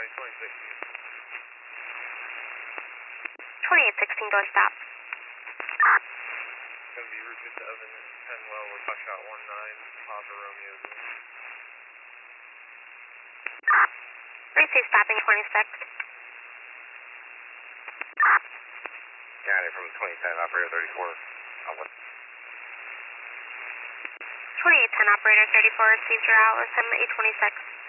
County 26. 2816, door stop. Gonna be Route 57 and 10 well with Buckshot 19, Papa Romeo. Receive stopping 26. County from 27, operator 34. 2810, operator 34, received your out, listen 826.